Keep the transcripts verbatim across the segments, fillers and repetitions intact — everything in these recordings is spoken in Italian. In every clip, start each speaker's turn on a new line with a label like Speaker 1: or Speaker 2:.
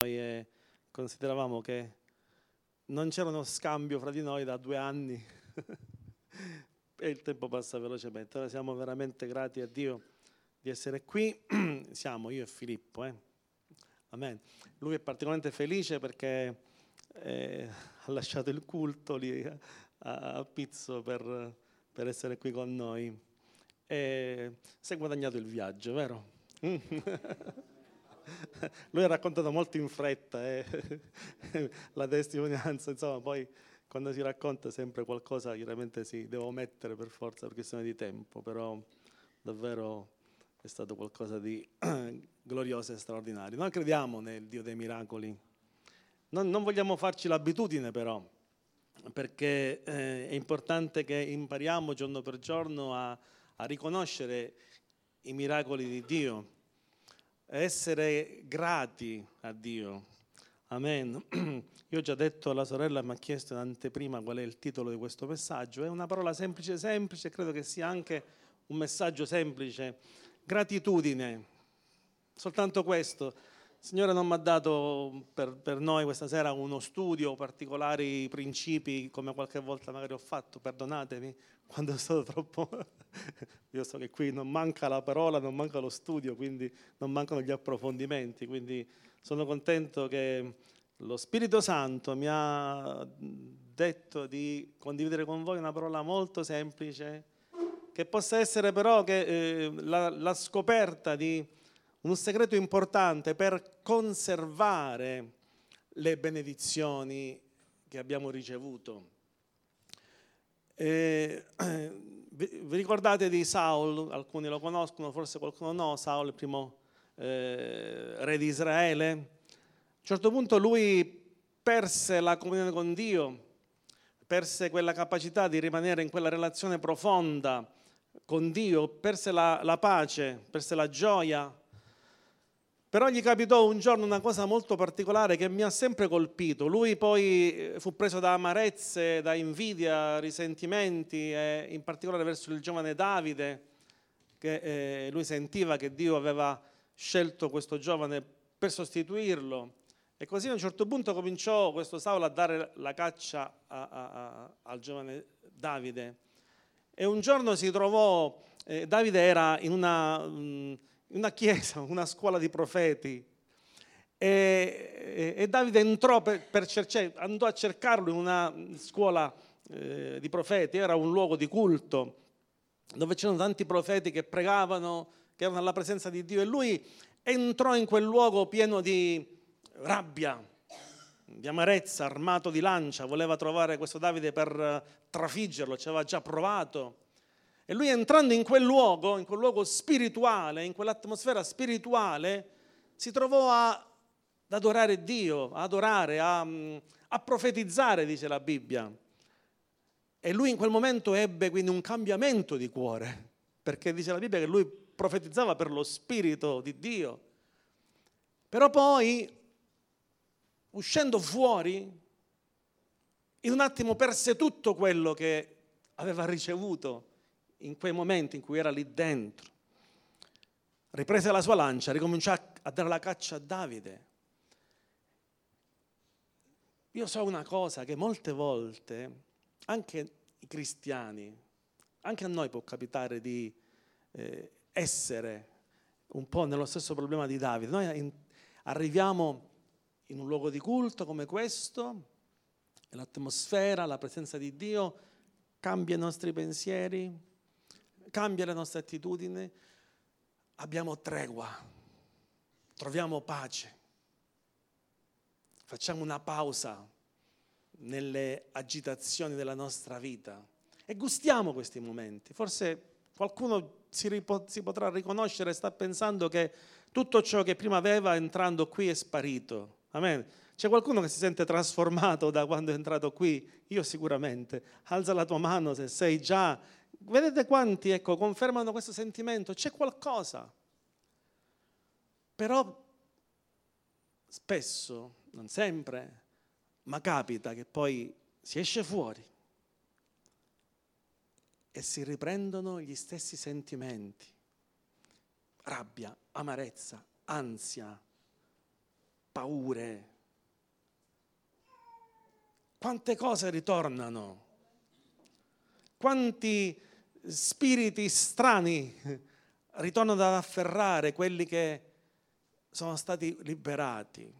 Speaker 1: e consideravamo che non c'era uno scambio fra di noi da due anni e il tempo passa velocemente. Ora siamo veramente grati a Dio di essere qui. Siamo io e Filippo. Eh? Amen. Lui è particolarmente felice perché eh, ha lasciato il culto lì a, a Pizzo per, per essere qui con noi. E si è guadagnato il viaggio, vero? Lui ha raccontato molto in fretta eh? La testimonianza, insomma, poi quando si racconta sempre qualcosa chiaramente si deve omettere per forza per questione di tempo, però davvero è stato qualcosa di glorioso e straordinario. Noi crediamo nel Dio dei miracoli, non, non vogliamo farci l'abitudine però, perché eh, è importante che impariamo giorno per giorno a, a riconoscere i miracoli di Dio, essere grati a Dio. Amen. Io ho già detto alla sorella, mi ha chiesto in anteprima qual è il titolo di questo messaggio. È una parola semplice semplice, credo che sia anche un messaggio semplice. Gratitudine. Soltanto questo. Il Signore non mi ha dato per, per noi questa sera uno studio, particolari principi, come qualche volta magari ho fatto, perdonatemi, quando è stato troppo... Io so che qui non manca la parola, non manca lo studio, quindi non mancano gli approfondimenti, quindi sono contento che lo Spirito Santo mi ha detto di condividere con voi una parola molto semplice, che possa essere però che, eh, la, la scoperta di un segreto importante per conservare le benedizioni che abbiamo ricevuto. Eh, vi ricordate di Saul? Alcuni lo conoscono, forse qualcuno no. Saul, il primo eh, re di Israele. A un certo punto lui perse la comunione con Dio, perse quella capacità di rimanere in quella relazione profonda con Dio, perse la, la pace, perse la gioia. Però gli capitò un giorno una cosa molto particolare che mi ha sempre colpito. Lui poi fu preso da amarezze, da invidia, risentimenti, e in particolare verso il giovane Davide, che eh, lui sentiva che Dio aveva scelto questo giovane per sostituirlo. E così a un certo punto cominciò questo Saulo a dare la caccia a, a, a, al giovane Davide. E un giorno si trovò, eh, Davide era in una... Mh, una chiesa, una scuola di profeti, e, e Davide entrò per, per cercare, andò a cercarlo in una scuola eh, di profeti. Era un luogo di culto dove c'erano tanti profeti che pregavano, che erano alla presenza di Dio, e lui entrò in quel luogo pieno di rabbia, di amarezza, armato di lancia, voleva trovare questo Davide per trafiggerlo, ci aveva già provato. E lui, entrando in quel luogo, in quel luogo spirituale, in quell'atmosfera spirituale, si trovò a, ad adorare Dio, a adorare, a, a profetizzare, dice la Bibbia. E lui in quel momento ebbe quindi un cambiamento di cuore, perché dice la Bibbia che lui profetizzava per lo Spirito di Dio. Però poi, uscendo fuori, in un attimo perse tutto quello che aveva ricevuto in quei momenti in cui era lì dentro. Riprese la sua lancia, ricominciò a dare la caccia a Davide. Io so una cosa, che molte volte anche i cristiani, anche a noi può capitare di eh, essere un po' nello stesso problema di Davide. Noi in, arriviamo in un luogo di culto come questo, e l'atmosfera, la presenza di Dio cambia i nostri pensieri, cambia le nostre attitudini, abbiamo tregua, troviamo pace, facciamo una pausa nelle agitazioni della nostra vita e gustiamo questi momenti. Forse qualcuno si, ripo- si potrà riconoscere e sta pensando che tutto ciò che prima aveva entrando qui è sparito. Amen. C'è qualcuno che si sente trasformato da quando è entrato qui? Io sicuramente. Alza la tua mano se sei già... Vedete quanti, ecco, confermano questo sentimento? C'è qualcosa. Però spesso, non sempre, ma capita che poi si esce fuori e si riprendono gli stessi sentimenti. Rabbia, amarezza, ansia, paure. Quante cose ritornano, quanti spiriti strani ritornano ad afferrare quelli che sono stati liberati.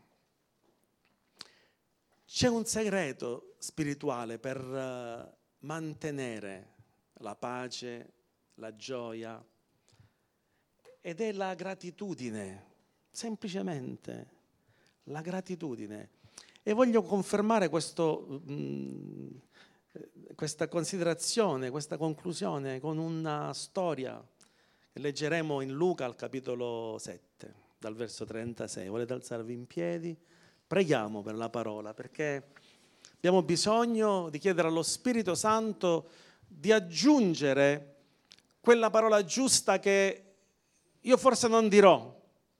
Speaker 1: C'è un segreto spirituale per mantenere la pace, la gioia, ed è la gratitudine, semplicemente la gratitudine. E voglio confermare questo, mh, questa considerazione, questa conclusione con una storia che leggeremo in Luca al capitolo sette, dal verso trentasei. Volete alzarvi in piedi? Preghiamo per la parola, perché abbiamo bisogno di chiedere allo Spirito Santo di aggiungere quella parola giusta che io forse non dirò,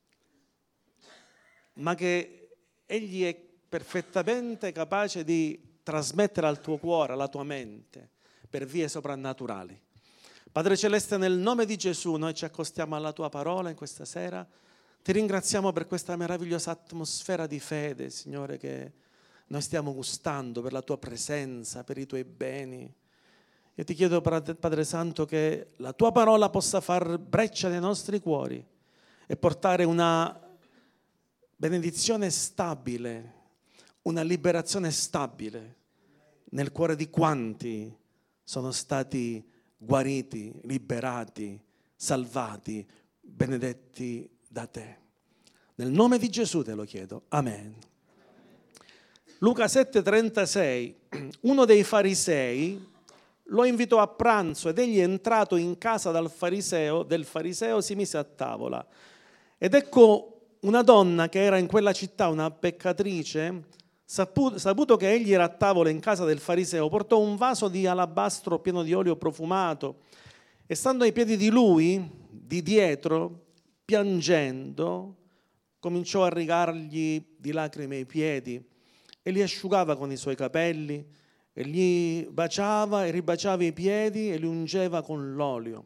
Speaker 1: ma che Egli è perfettamente capace di trasmettere al tuo cuore, alla tua mente, per vie soprannaturali. Padre Celeste, nel nome di Gesù noi ci accostiamo alla tua parola in questa sera. Ti ringraziamo per questa meravigliosa atmosfera di fede, Signore, che noi stiamo gustando, per la tua presenza, per i tuoi beni. Io ti chiedo, Padre Santo, che la tua parola possa far breccia nei nostri cuori e portare una benedizione stabile, una liberazione stabile nel cuore di quanti sono stati guariti, liberati, salvati, benedetti da te. Nel nome di Gesù te lo chiedo. Amen. Luca sette trentasei. Uno dei farisei lo invitò a pranzo ed egli, entrato in casa dal fariseo, del fariseo, si mise a tavola. Ed ecco una donna che era in quella città, una peccatrice, saputo che egli era a tavola in casa del fariseo, portò un vaso di alabastro pieno di olio profumato e, stando ai piedi di lui, di dietro, piangendo, cominciò a rigargli di lacrime i piedi e li asciugava con i suoi capelli e gli baciava e ribaciava i piedi e li ungeva con l'olio.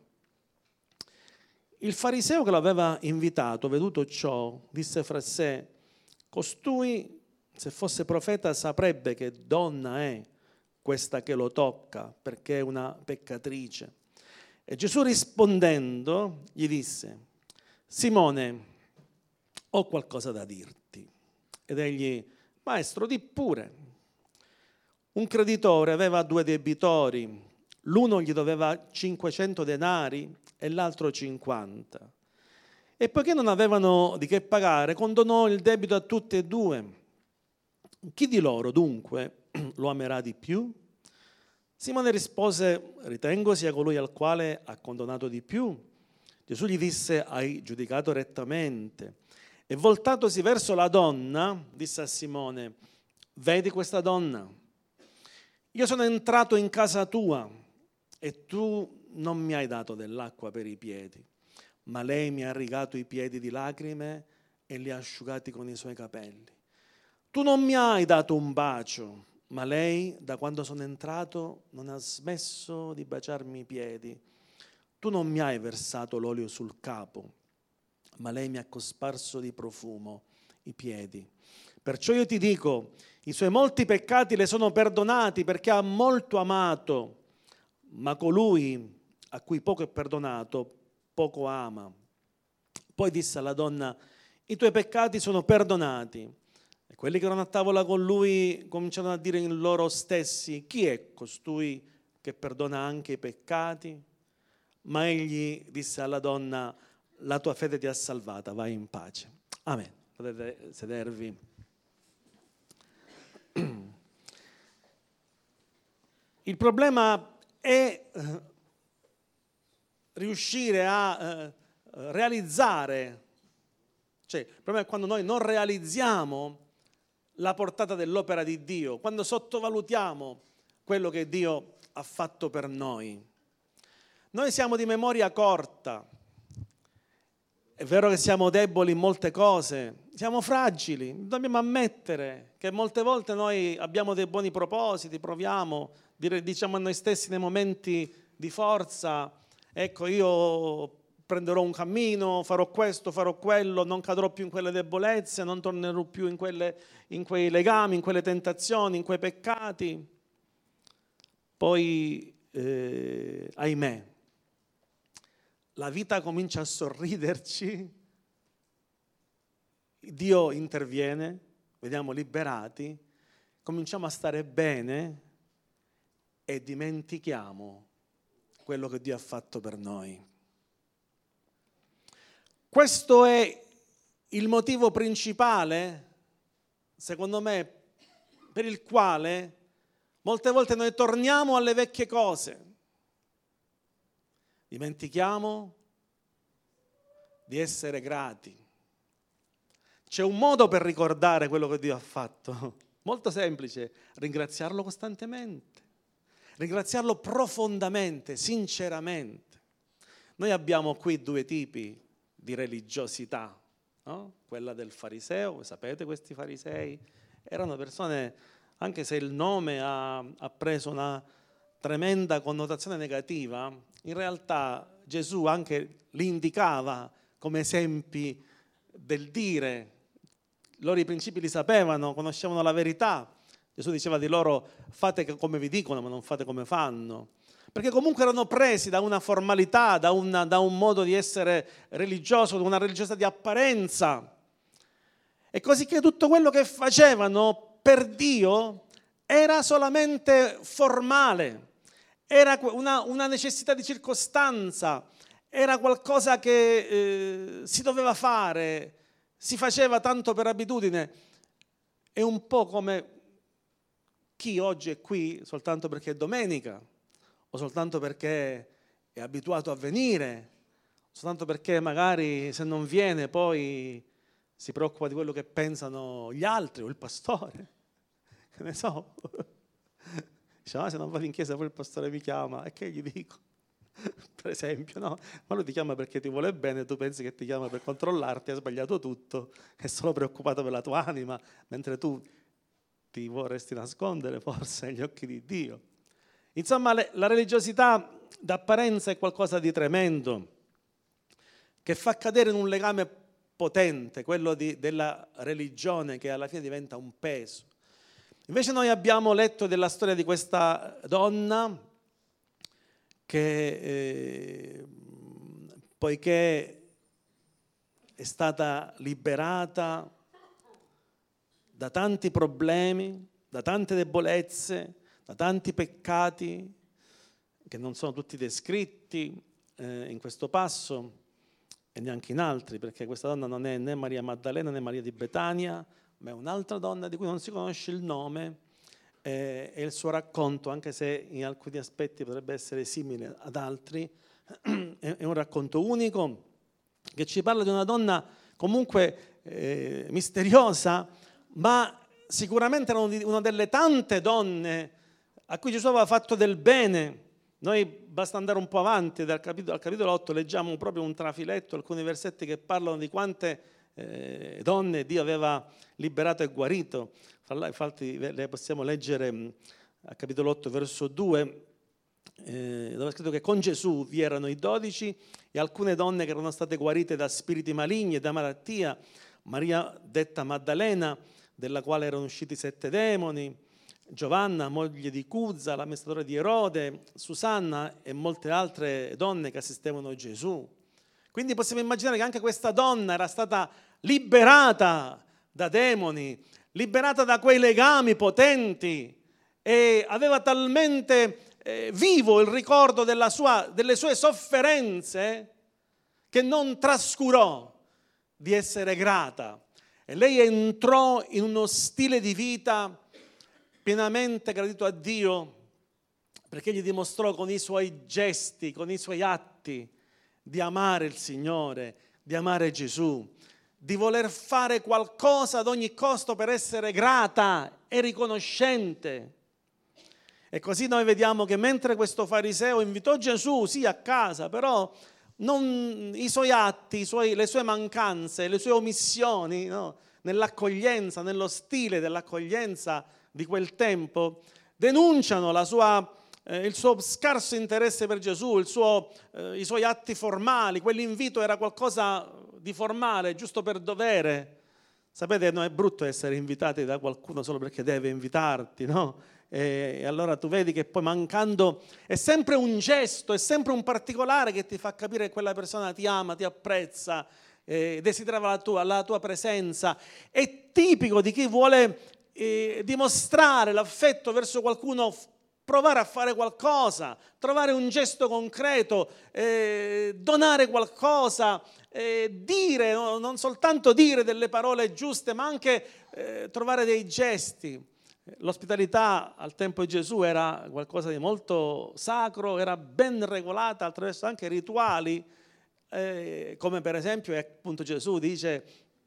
Speaker 1: Il fariseo che l'aveva invitato, veduto ciò, disse fra sé: costui, se fosse profeta, saprebbe che donna è questa che lo tocca, perché è una peccatrice. E Gesù, rispondendo, gli disse: Simone, ho qualcosa da dirti. Ed egli: maestro, di pure. Un creditore aveva due debitori, l'uno gli doveva cinquecento denari e l'altro cinquanta. E poiché non avevano di che pagare, condonò il debito a tutti e due. Chi di loro dunque lo amerà di più? Simone rispose: ritengo sia colui al quale ha condonato di più. Gesù gli disse: hai giudicato rettamente. E voltatosi verso la donna, disse a Simone: vedi questa donna? Io sono entrato in casa tua e tu non mi hai dato dell'acqua per i piedi, ma lei mi ha rigato i piedi di lacrime e li ha asciugati con i suoi capelli. Tu non mi hai dato un bacio, ma lei, da quando sono entrato, non ha smesso di baciarmi i piedi. Tu non mi hai versato l'olio sul capo, ma lei mi ha cosparso di profumo i piedi. Perciò io ti dico, i suoi molti peccati le sono perdonati perché ha molto amato, ma colui a cui poco è perdonato, poco ama. Poi disse alla donna: i tuoi peccati sono perdonati. E quelli che erano a tavola con lui cominciarono a dire in loro stessi: chi è costui che perdona anche i peccati? Ma egli disse alla donna: la tua fede ti ha salvata, vai in pace. Amen. Potete sedervi. Il problema è eh, riuscire a eh, realizzare, cioè il problema è quando noi non realizziamo la portata dell'opera di Dio, quando sottovalutiamo quello che Dio ha fatto per noi. Noi siamo di memoria corta, è vero che siamo deboli in molte cose, siamo fragili, dobbiamo ammettere che molte volte noi abbiamo dei buoni propositi, proviamo, diciamo a noi stessi nei momenti di forza: ecco, io prenderò un cammino, farò questo, farò quello, non cadrò più in quelle debolezze, non tornerò più in, quelle, in quei legami, in quelle tentazioni, in quei peccati. Poi, eh, ahimè, la vita comincia a sorriderci, Dio interviene, veniamo liberati, cominciamo a stare bene e dimentichiamo quello che Dio ha fatto per noi. Questo è il motivo principale, secondo me, per il quale molte volte noi torniamo alle vecchie cose. Dimentichiamo di essere grati. C'è un modo per ricordare quello che Dio ha fatto, molto semplice: ringraziarlo costantemente, ringraziarlo profondamente, sinceramente. Noi abbiamo qui due tipi di religiosità, no? Quella del fariseo, sapete, questi farisei erano persone, anche se il nome ha, ha preso una tremenda connotazione negativa, in realtà Gesù anche li indicava come esempi del dire. Loro i principi li sapevano, conoscevano la verità. Gesù diceva di loro: fate come vi dicono, ma non fate come fanno. Perché comunque erano presi da una formalità, da, una, da un modo di essere religioso, da una religiosità di apparenza. E così che tutto quello che facevano per Dio era solamente formale, era una, una necessità di circostanza, era qualcosa che eh, si doveva fare, si faceva tanto per abitudine. È un po' come chi oggi è qui soltanto perché è domenica, o soltanto perché è abituato a venire, soltanto perché magari se non viene poi si preoccupa di quello che pensano gli altri o il pastore, che ne so. Dice: ah, se non vado in chiesa poi il pastore mi chiama, e che gli dico? Per esempio, no? Ma lui ti chiama perché ti vuole bene, tu pensi che ti chiama per controllarti, hai sbagliato tutto, è solo preoccupato per la tua anima, mentre tu ti vorresti nascondere forse agli occhi di Dio. Insomma, le, la religiosità d'apparenza è qualcosa di tremendo, che fa cadere in un legame potente, quello di, della religione, che alla fine diventa un peso. Invece noi abbiamo letto della storia di questa donna che, eh, poiché è stata liberata da tanti problemi, da tante debolezze, da tanti peccati, che non sono tutti descritti eh, in questo passo e neanche in altri, perché questa donna non è né Maria Maddalena né Maria di Betania, ma è un'altra donna di cui non si conosce il nome eh, e il suo racconto, anche se in alcuni aspetti potrebbe essere simile ad altri, è un racconto unico che ci parla di una donna comunque eh, misteriosa, ma sicuramente era una delle tante donne a cui Gesù aveva fatto del bene. Noi basta andare un po' avanti, dal capitolo, al capitolo otto leggiamo proprio un trafiletto, alcuni versetti che parlano di quante eh, donne Dio aveva liberato e guarito. Infatti le possiamo leggere al capitolo otto verso due, eh, dove è scritto che con Gesù vi erano i dodici e alcune donne che erano state guarite da spiriti maligni e da malattia: Maria detta Maddalena, della quale erano usciti sette demoni, Giovanna, moglie di Cuzza, l'amministratore di Erode, Susanna e molte altre donne che assistevano Gesù. Quindi possiamo immaginare che anche questa donna era stata liberata da demoni, liberata da quei legami potenti, e aveva talmente eh, vivo il ricordo della sua, delle sue sofferenze che non trascurò di essere grata. E lei entrò in uno stile di vita pienamente gradito a Dio, perché gli dimostrò con i suoi gesti, con i suoi atti, di amare il Signore, di amare Gesù, di voler fare qualcosa ad ogni costo per essere grata e riconoscente. E così noi vediamo che mentre questo fariseo invitò Gesù, sì, a casa, però non, i suoi atti, i suoi, le sue mancanze, le sue omissioni, no, nell'accoglienza, nello stile dell'accoglienza di quel tempo, denunciano la sua eh, il suo scarso interesse per Gesù, il suo, eh, i suoi atti formali, quell'invito era qualcosa di formale, giusto per dovere. Sapete, no, è brutto essere invitati da qualcuno solo perché deve invitarti, no? E, e allora tu vedi che poi mancando è sempre un gesto, è sempre un particolare che ti fa capire che quella persona ti ama, ti apprezza, eh, desiderava la tua, la tua presenza. È tipico di chi vuole eh, dimostrare l'affetto verso qualcuno, provare a fare qualcosa, trovare un gesto concreto, eh, donare qualcosa, eh, dire, no, non soltanto dire delle parole giuste, ma anche eh, trovare dei gesti. L'ospitalità al tempo di Gesù era qualcosa di molto sacro, era ben regolata attraverso anche rituali, eh, come per esempio appunto Gesù dice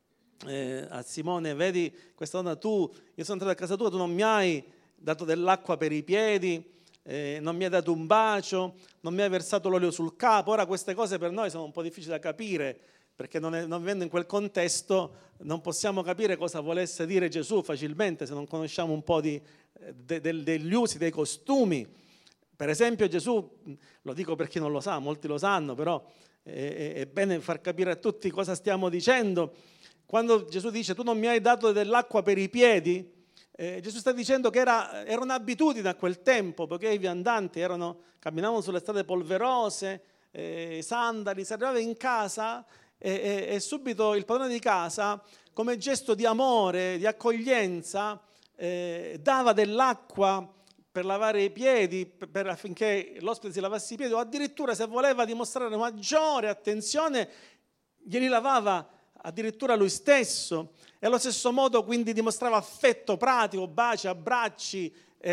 Speaker 1: eh, a Simone: vedi questa donna, tu, io sono entrato a casa tua, tu non mi hai dato dell'acqua per i piedi, eh, non mi hai dato un bacio, non mi hai versato l'olio sul capo. Ora queste cose per noi sono un po' difficili da capire, perché non, è, non vivendo in quel contesto non possiamo capire cosa volesse dire Gesù facilmente se non conosciamo un po' di, de, de, degli usi, dei costumi. Per esempio Gesù, lo dico per chi non lo sa, molti lo sanno, però è, è bene far capire a tutti cosa stiamo dicendo. Quando Gesù dice tu non mi hai dato dell'acqua per i piedi, eh, Gesù sta dicendo che era, era un'abitudine a quel tempo, perché i viandanti erano, camminavano sulle strade polverose, eh, sandali, si arrivava in casa e, e, e subito il padrone di casa, come gesto di amore, di accoglienza, eh, dava dell'acqua per lavare i piedi, per, affinché l'ospite si lavasse i piedi, o addirittura se voleva dimostrare maggiore attenzione glieli lavava addirittura lui stesso. E allo stesso modo quindi dimostrava affetto pratico, baci, abbracci,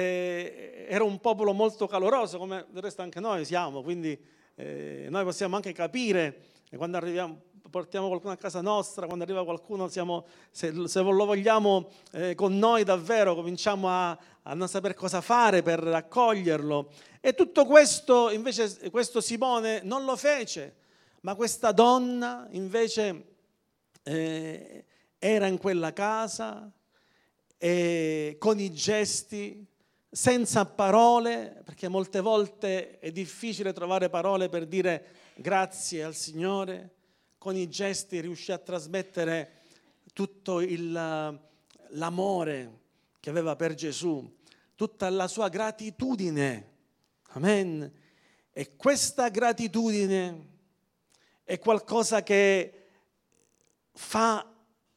Speaker 1: eh, era un popolo molto caloroso, come del resto anche noi siamo, quindi eh, noi possiamo anche capire quando arriviamo, portiamo qualcuno a casa nostra, quando arriva qualcuno, siamo, se, se lo vogliamo eh, con noi davvero, cominciamo a, a non sapere cosa fare per accoglierlo. E tutto questo, invece, questo Simone non lo fece, ma questa donna invece eh, era in quella casa e con i gesti, senza parole, perché molte volte è difficile trovare parole per dire grazie al Signore. Con i gesti riuscì a trasmettere tutto il, l'amore che aveva per Gesù, tutta la sua gratitudine. Amen. E questa gratitudine è qualcosa che fa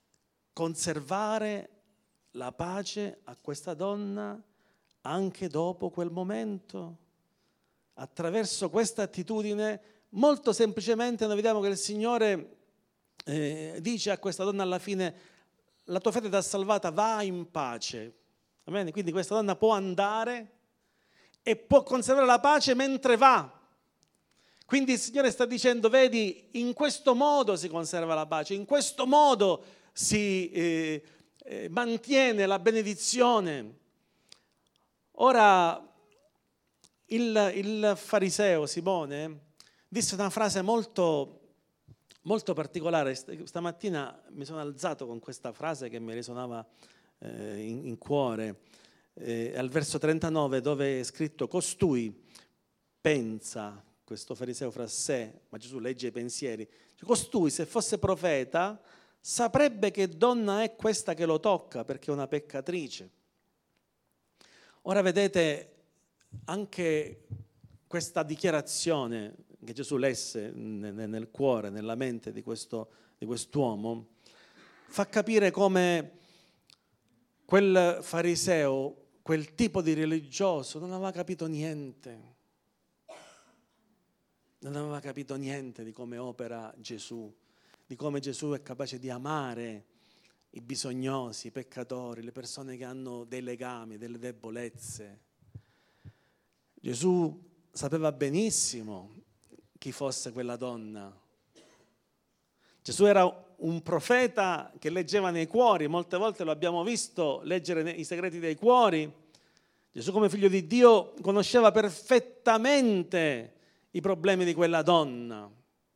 Speaker 1: conservare la pace a questa donna anche dopo quel momento. Attraverso questa attitudine, molto semplicemente, noi vediamo che il Signore eh, dice a questa donna alla fine: la tua fede ti ha salvata, va in pace. Amen? Quindi questa donna può andare e può conservare la pace mentre va. Quindi il Signore sta dicendo: vedi, in questo modo si conserva la pace, in questo modo si eh, eh, mantiene la benedizione. Ora, il, il fariseo Simone disse una frase molto, molto particolare. Stamattina mi sono alzato con questa frase che mi risuonava eh, in, in cuore, eh, al verso trentanove, dove è scritto: costui pensa, questo fariseo fra sé, ma Gesù legge i pensieri, costui se fosse profeta saprebbe che donna è questa che lo tocca, perché è una peccatrice. Ora vedete, anche questa dichiarazione che Gesù lesse nel cuore, nella mente di, questo, di quest'uomo, fa capire come quel fariseo, quel tipo di religioso, non aveva capito niente. Non aveva capito niente di come opera Gesù, di come Gesù è capace di amare i bisognosi, i peccatori, le persone che hanno dei legami, delle debolezze. Gesù sapeva benissimo chi fosse quella donna. Gesù era un profeta che leggeva nei cuori, molte volte lo abbiamo visto leggere i segreti dei cuori. Gesù, come figlio di Dio, conosceva perfettamente i problemi di quella donna.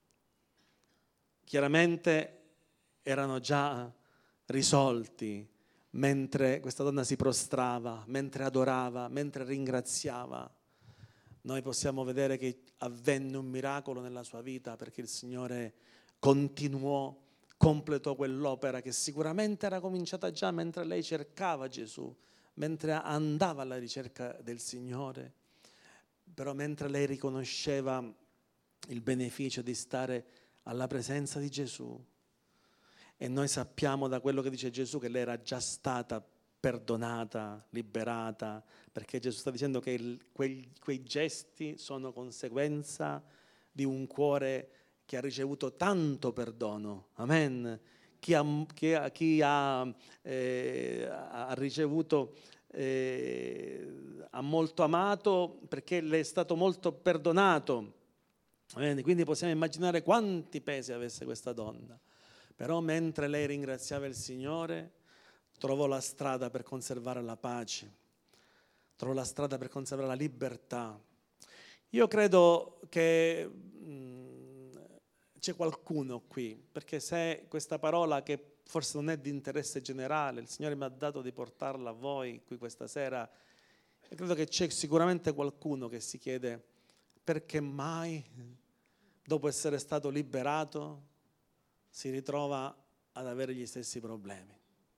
Speaker 1: Chiaramente erano già risolti mentre questa donna si prostrava, mentre adorava, mentre ringraziava. noi possiamo vedere che avvenne un miracolo nella sua vita perché il Signore continuò, completò quell'opera che sicuramente era cominciata già mentre lei cercava Gesù, mentre andava alla ricerca del Signore, però mentre lei riconosceva il beneficio di stare alla presenza di Gesù. E noi sappiamo da quello che dice Gesù che lei era già stata perdonata, liberata, perché Gesù sta dicendo che il, quei, quei gesti sono conseguenza di un cuore che ha ricevuto tanto perdono. Amen. Chi ha, chi ha, chi ha, eh, ha ricevuto, eh, ha molto amato perché le è stato molto perdonato. Amen. Quindi possiamo immaginare quanti pesi avesse questa donna. Però mentre lei ringraziava il Signore, trovò la strada per conservare la pace, trovò la strada per conservare la libertà. Io credo che mh, c'è qualcuno qui, perché se questa parola, che forse non è di interesse generale, il Signore mi ha dato di portarla a voi qui questa sera, io credo che c'è sicuramente qualcuno che si chiede perché mai, dopo essere stato liberato, si ritrova ad avere gli stessi problemi.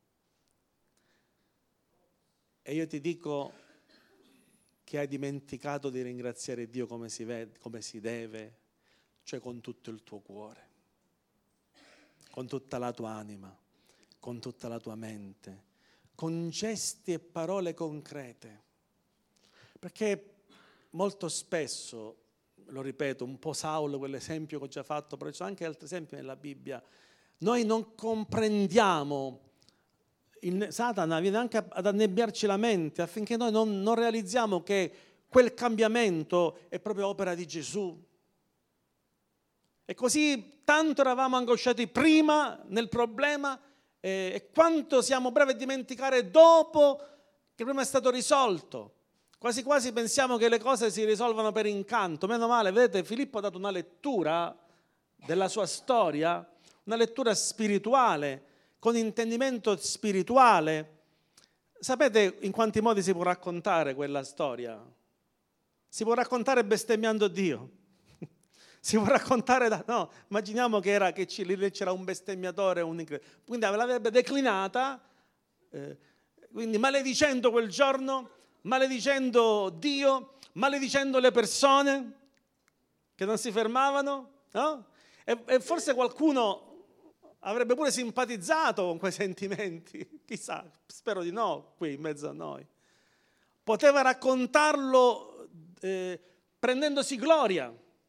Speaker 1: E io ti dico che hai dimenticato di ringraziare Dio come si vede, come si deve, cioè con tutto il tuo cuore, con tutta la tua anima, con tutta la tua mente, con gesti e parole concrete. Perché molto spesso, lo ripeto, un po' Saulo, quell'esempio che ho già fatto, però ci sono anche altri esempi nella Bibbia, noi non comprendiamo. Il Satana viene anche ad annebbiarci la mente affinché noi non, non realizziamo che quel cambiamento è proprio opera di Gesù. E così tanto eravamo angosciati prima nel problema eh, e quanto siamo bravi a dimenticare dopo che prima è stato risolto. Quasi quasi pensiamo che le cose si risolvano per incanto. Meno male, vedete, Filippo ha dato una lettura della sua storia, una lettura spirituale, con intendimento spirituale. Sapete in quanti modi si può raccontare quella storia? Si può raccontare bestemmiando Dio. Si può raccontare da... No, immaginiamo che, era, che c'era un bestemmiatore, un... quindi l'avrebbe declinata, eh, quindi maledicendo quel giorno, maledicendo Dio, maledicendo le persone che non si fermavano, no? E, e forse qualcuno avrebbe pure simpatizzato con quei sentimenti, chissà, spero di no, qui in mezzo a noi. Poteva raccontarlo eh, prendendosi gloria.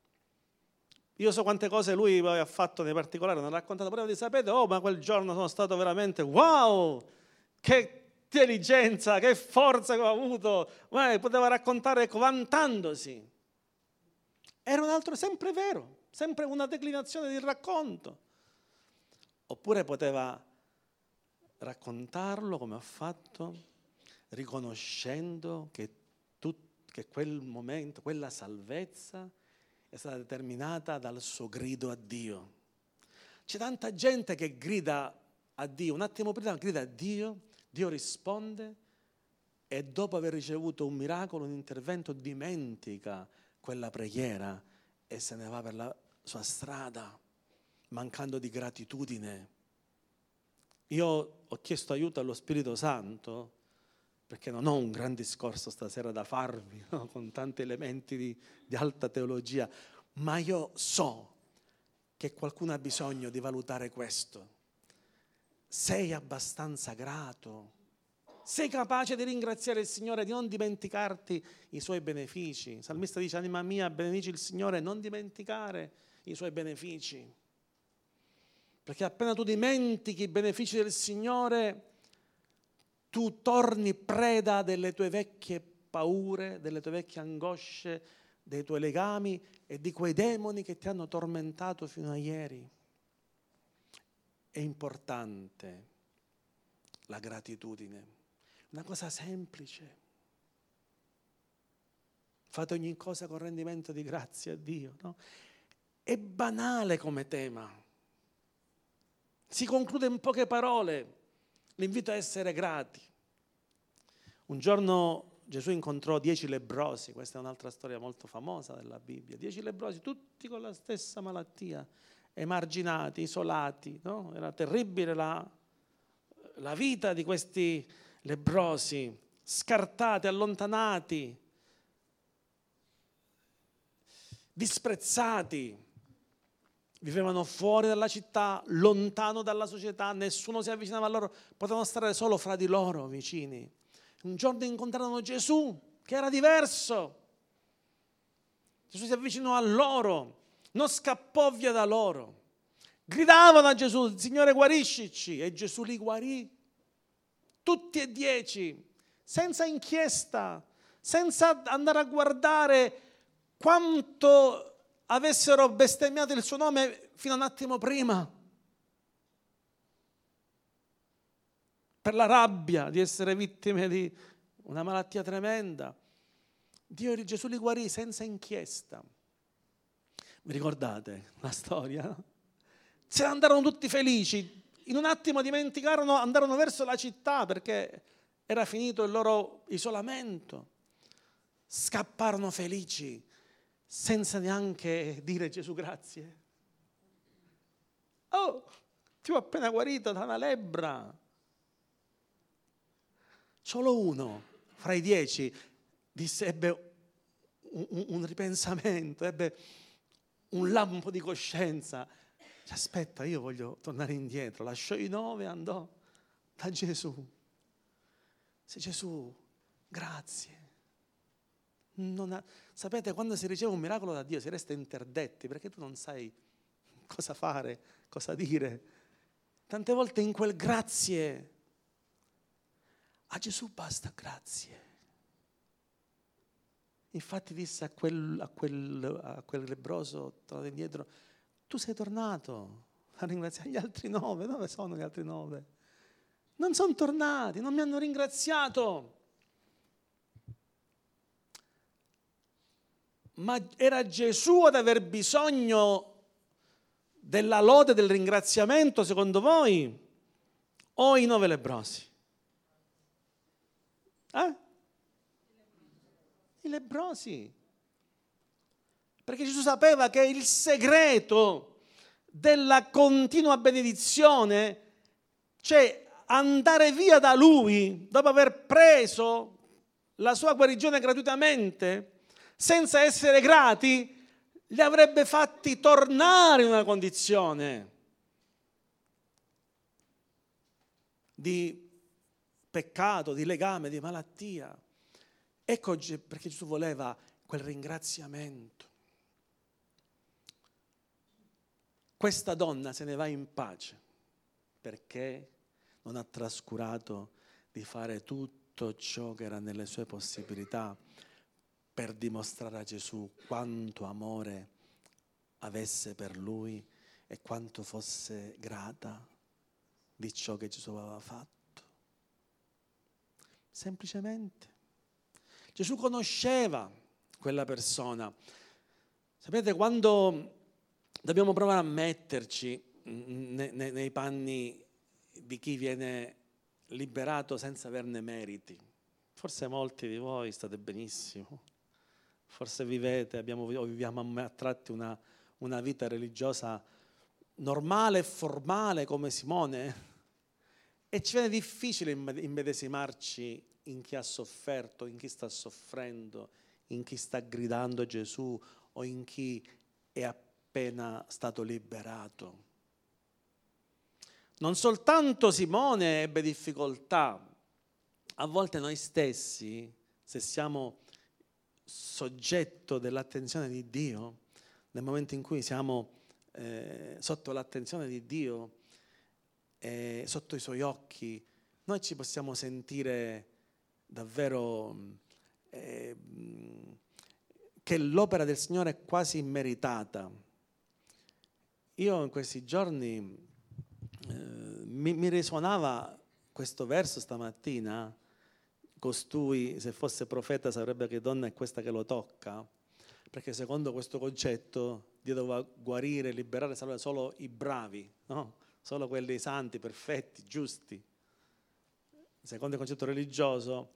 Speaker 1: Io so quante cose lui ha fatto nei particolari, non ha raccontato, però di sapete, oh ma quel giorno sono stato veramente, wow, che intelligenza, che forza che ho avuto, eh, poteva raccontare ecco, vantandosi. Era un altro, sempre vero, sempre una declinazione del racconto. Oppure poteva raccontarlo come ha fatto, riconoscendo che, tu, che quel momento, quella salvezza è stata determinata dal suo grido a Dio. C'è tanta gente che grida a Dio, un attimo prima grida a Dio, Dio risponde e dopo aver ricevuto un miracolo, un intervento, dimentica quella preghiera e se ne va per la sua strada, mancando di gratitudine. Io ho chiesto aiuto allo Spirito Santo perché non ho un gran discorso stasera da farvi, no? Con tanti elementi di, di alta teologia, ma io so che qualcuno ha bisogno di valutare questo. Sei abbastanza grato? Sei capace di ringraziare il Signore, di non dimenticarti i Suoi benefici? Il salmista dice, anima mia, benedici il Signore, non dimenticare i Suoi benefici. Perché appena tu dimentichi i benefici del Signore, tu torni preda delle tue vecchie paure, delle tue vecchie angosce, dei tuoi legami e di quei demoni che ti hanno tormentato fino a ieri. È importante la gratitudine, una cosa semplice. Fate ogni cosa con rendimento di grazia a Dio, no? È banale come tema. Si conclude in poche parole. L'invito a essere grati. Un giorno Gesù incontrò dieci lebbrosi, questa è un'altra storia molto famosa della Bibbia, dieci lebbrosi, tutti con la stessa malattia, emarginati, isolati, no? Era terribile la, la vita di questi lebbrosi, scartati, allontanati, disprezzati. Vivevano fuori dalla città, lontano dalla società, nessuno si avvicinava a loro, potevano stare solo fra di loro vicini. Un giorno incontrarono Gesù, che era diverso. Gesù si avvicinò a loro, non scappò via da loro. Gridavano a Gesù, Signore guariscici, e Gesù li guarì. Tutti e dieci, senza inchiesta, senza andare a guardare quanto avessero bestemmiato il suo nome fino a un attimo prima, per la rabbia di essere vittime di una malattia tremenda. Dio, Gesù li guarì senza inchiesta. Vi ricordate la storia? Se ne andarono tutti felici, in un attimo dimenticarono, andarono verso la città perché era finito il loro isolamento. Scapparono felici, senza neanche dire Gesù grazie. Oh, ti ho appena guarito da una lebbra. Solo uno fra i dieci disse, ebbe un, un, un ripensamento, ebbe un lampo di coscienza. Aspetta, io voglio tornare indietro. Lasciò i nove e andò da Gesù. Se Gesù, grazie. Non ha, sapete, quando si riceve un miracolo da Dio si resta interdetti perché tu non sai cosa fare, cosa dire. Tante volte in quel grazie, a Gesù basta grazie. Infatti disse a quel, a quel, a quel lebbroso tornato indietro, tu sei tornato a ringraziare gli altri nove. Dove sono gli altri nove? Non sono tornati, non mi hanno ringraziato. Ma era Gesù ad aver bisogno della lode, del ringraziamento, secondo voi? O i nove lebbrosi? Eh? I lebbrosi. Perché Gesù sapeva che il segreto della continua benedizione, cioè andare via da Lui dopo aver preso la sua guarigione gratuitamente, senza essere grati, li avrebbe fatti tornare in una condizione di peccato, di legame, di malattia. Ecco perché Gesù voleva quel ringraziamento. Questa donna se ne va in pace perché non ha trascurato di fare tutto ciò che era nelle sue possibilità per dimostrare a Gesù quanto amore avesse per lui e quanto fosse grata di ciò che Gesù aveva fatto. Semplicemente. Gesù conosceva quella persona. Sapete, quando dobbiamo provare a metterci nei, nei, nei panni di chi viene liberato senza averne meriti, forse molti di voi state benissimo, forse vivete, abbiamo, o viviamo a tratti una, una vita religiosa normale e formale come Simone, e ci viene difficile immedesimarci in chi ha sofferto, in chi sta soffrendo, in chi sta gridando a Gesù o in chi è appena stato liberato. Non soltanto Simone ebbe difficoltà, a volte noi stessi, se siamo soggetto dell'attenzione di Dio, nel momento in cui siamo eh, sotto l'attenzione di Dio, eh, sotto i Suoi occhi, noi ci possiamo sentire davvero eh, che l'opera del Signore è quasi immeritata. Io in questi giorni eh, mi, mi risuonava questo verso stamattina: costui, se fosse profeta, saprebbe che donna è questa che lo tocca, perché secondo questo concetto Dio doveva guarire, liberare, salvare solo i bravi, no? Solo quelli santi, perfetti, giusti. Secondo il concetto religioso,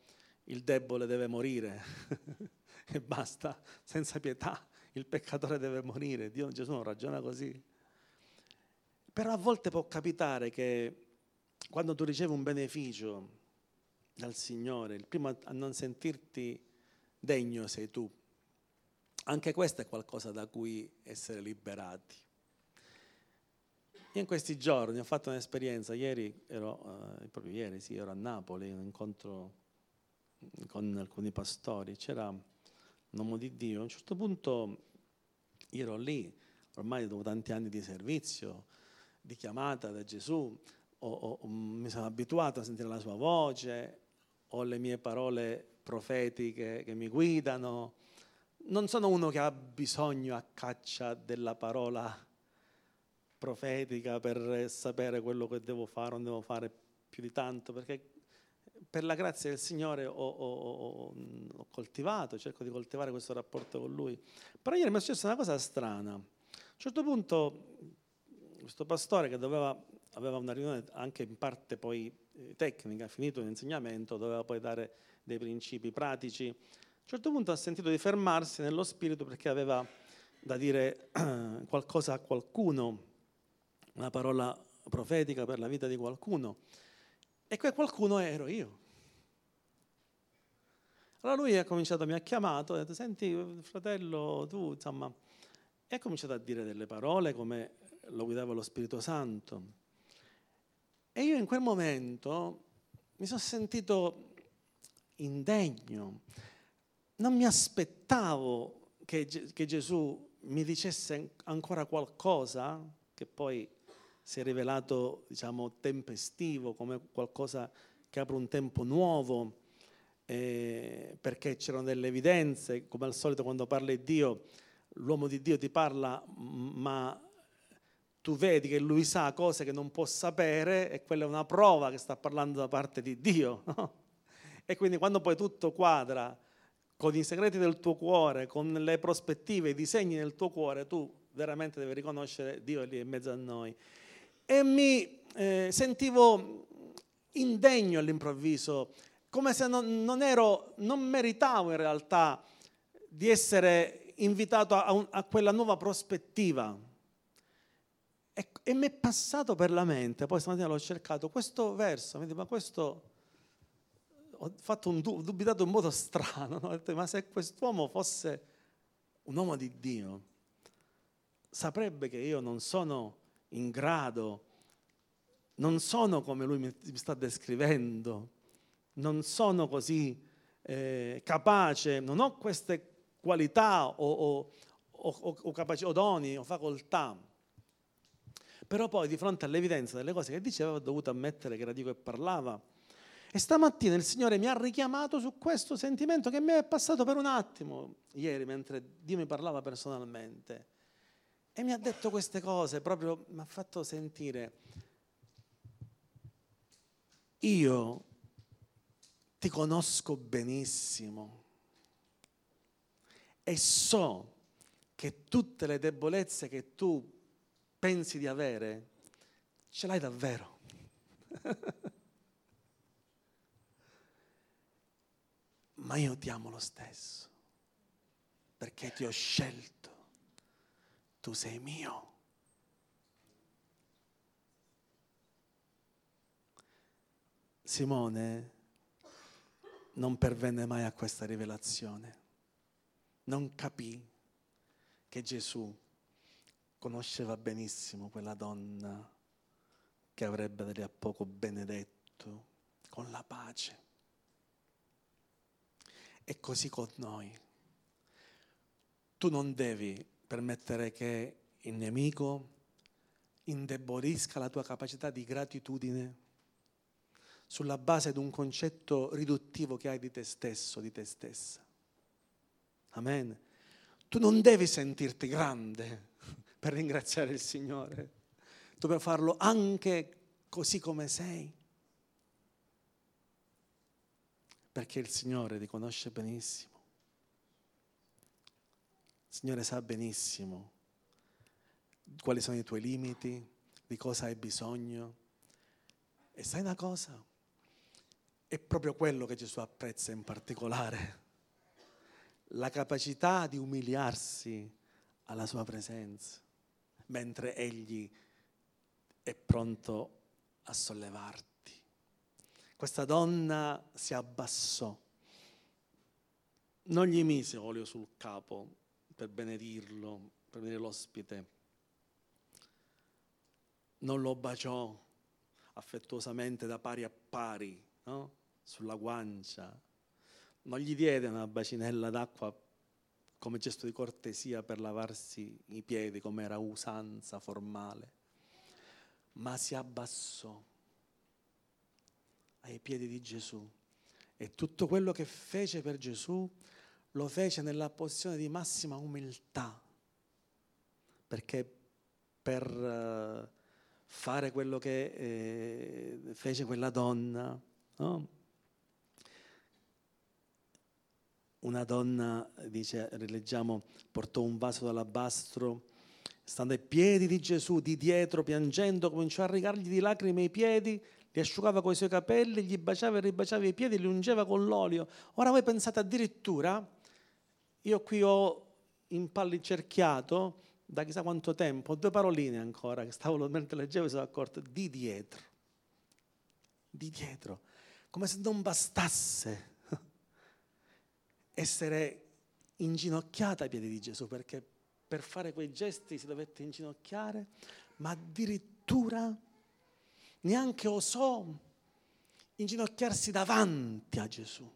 Speaker 1: il debole deve morire e basta, senza pietà, il peccatore deve morire. Dio, Gesù non ragiona così. Però a volte può capitare che quando tu ricevi un beneficio dal Signore, il primo a non sentirti degno sei tu. Anche questo è qualcosa da cui essere liberati. Io in questi giorni ho fatto un'esperienza, ieri ero, eh, proprio ieri sì, ero a Napoli, un incontro con alcuni pastori, c'era un uomo di Dio, a un certo punto io ero lì, ormai dopo tanti anni di servizio, di chiamata da Gesù, ho, ho, mi sono abituato a sentire la sua voce, ho le mie parole profetiche che mi guidano, non sono uno che ha bisogno a caccia della parola profetica per sapere quello che devo fare o non devo fare più di tanto, perché per la grazia del Signore ho, ho, ho coltivato, cerco di coltivare questo rapporto con Lui. Però ieri mi è successa una cosa strana. A un certo punto questo pastore che doveva, aveva una riunione anche in parte poi tecnica, finito l'insegnamento, doveva poi dare dei principi pratici. A un certo punto ha sentito di fermarsi nello spirito perché aveva da dire qualcosa a qualcuno, una parola profetica per la vita di qualcuno, e quel qualcuno ero io. Allora lui ha cominciato, mi ha chiamato, ha detto: senti fratello, tu insomma, e ha cominciato a dire delle parole come lo guidava lo Spirito Santo, e io in quel momento mi sono sentito indegno, non mi aspettavo che, che Gesù mi dicesse ancora qualcosa che poi si è rivelato, diciamo, tempestivo, come qualcosa che apre un tempo nuovo, eh, perché c'erano delle evidenze, come al solito quando parla di Dio, l'uomo di Dio ti parla, ma tu vedi che lui sa cose che non può sapere, e quella è una prova che sta parlando da parte di Dio, no? E quindi quando poi tutto quadra con i segreti del tuo cuore, con le prospettive, i disegni del tuo cuore, tu veramente devi riconoscere Dio è lì in mezzo a noi. E mi eh, sentivo indegno all'improvviso, come se non, non ero, non meritavo in realtà di essere invitato a, un, a quella nuova prospettiva. E, e mi è passato per la mente, poi stamattina l'ho cercato, questo verso, mi dico, ma questo, ho fatto un ho dubitato in modo strano, no? Ho detto, ma se quest'uomo fosse un uomo di Dio, saprebbe che io non sono in grado, non sono come lui mi, mi sta descrivendo, non sono così eh, capace, non ho queste qualità o, o, o, o, capaci- o doni o facoltà. Però poi di fronte all'evidenza delle cose che diceva ho dovuto ammettere che era Dio che parlava. E stamattina il Signore mi ha richiamato su questo sentimento che mi è passato per un attimo ieri mentre Dio mi parlava personalmente, e mi ha detto queste cose, proprio mi ha fatto sentire: io ti conosco benissimo e so che tutte le debolezze che tu pensi di avere ce l'hai davvero. Ma io ti amo lo stesso, perché ti ho scelto, tu sei mio. Simone non pervenne mai a questa rivelazione, non capì che Gesù conosceva benissimo quella donna che avrebbe da lì a poco benedetto con la pace. E così con noi. Tu non devi permettere che il nemico indebolisca la tua capacità di gratitudine sulla base di un concetto riduttivo che hai di te stesso, di te stessa. Amen. Tu non devi sentirti grande per ringraziare il Signore. Tu puoi farlo anche così come sei, perché il Signore ti conosce benissimo. Il Signore sa benissimo quali sono i tuoi limiti, di cosa hai bisogno. E sai una cosa? è proprio quello che Gesù apprezza in particolare, la capacità di umiliarsi alla sua presenza, mentre Egli è pronto a sollevarti. Questa donna si abbassò, non gli mise olio sul capo per benedirlo, per benedire l'ospite, non lo baciò affettuosamente da pari a pari, no? Sulla guancia, non gli diede una bacinella d'acqua come gesto di cortesia per lavarsi i piedi, come era usanza formale, ma si abbassò ai piedi di Gesù e tutto quello che fece per Gesù lo fece nella posizione di massima umiltà, perché per uh, fare quello che eh, fece quella donna, no? Una donna, dice, rileggiamo, portò un vaso d'alabastro, stando ai piedi di Gesù, di dietro, piangendo, cominciò a regargli di lacrime i piedi, li asciugava con i suoi capelli, gli baciava e ribaciava i piedi, li ungeva con l'olio. Ora voi pensate addirittura, io qui ho impallicerchiato da chissà quanto tempo, due paroline ancora, che stavo mentre leggevo e sono accorto, di dietro, di dietro, come se non bastasse essere inginocchiata ai piedi di Gesù, perché per fare quei gesti si dovette inginocchiare, ma addirittura neanche osò inginocchiarsi davanti a Gesù,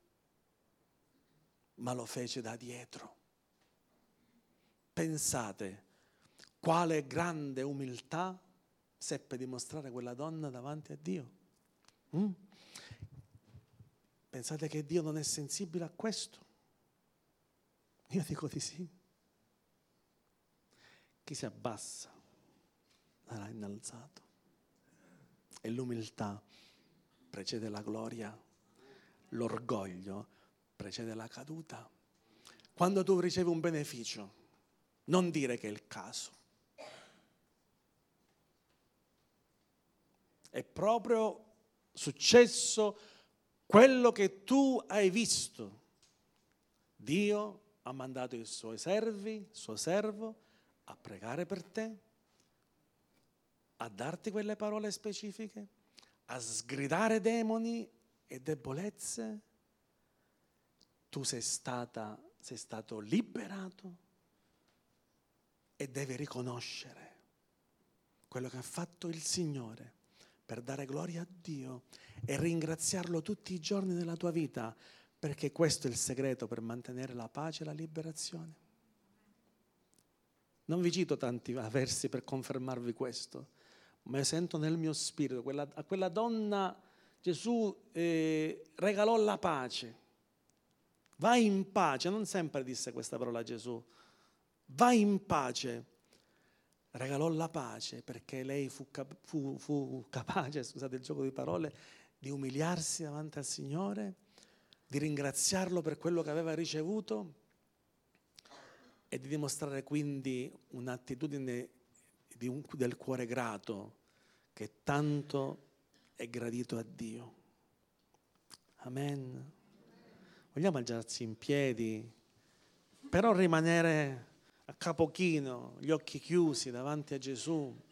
Speaker 1: ma lo fece da dietro. Pensate quale grande umiltà seppe dimostrare quella donna davanti a Dio. Mm? Pensate che Dio non è sensibile a questo? Io dico di sì. Chi si abbassa sarà innalzato. E l'umiltà precede la gloria, l'orgoglio precede la caduta. Quando tu ricevi un beneficio, non dire che è il caso. È proprio successo quello che tu hai visto. Dio ha mandato i suoi servi, il suo servo, a pregare per te, a darti quelle parole specifiche, a sgridare demoni e debolezze. Tu sei stata, sei stato liberato e devi riconoscere quello che ha fatto il Signore per dare gloria a Dio e ringraziarlo tutti i giorni della tua vita, perché questo è il segreto per mantenere la pace e la liberazione. Non vi cito tanti versi per confermarvi questo, ma io sento nel mio spirito, quella, a quella donna Gesù eh, regalò la pace. Vai in pace, non sempre disse questa parola a Gesù, vai in pace. Regalò la pace perché lei fu, cap- fu, fu capace, scusate il gioco di parole, di umiliarsi davanti al Signore, di ringraziarlo per quello che aveva ricevuto e di dimostrare quindi un'attitudine di un, del cuore grato che tanto è gradito a Dio. Amen. Vogliamo alzarci in piedi, però rimanere a capo chino, gli occhi chiusi davanti a Gesù.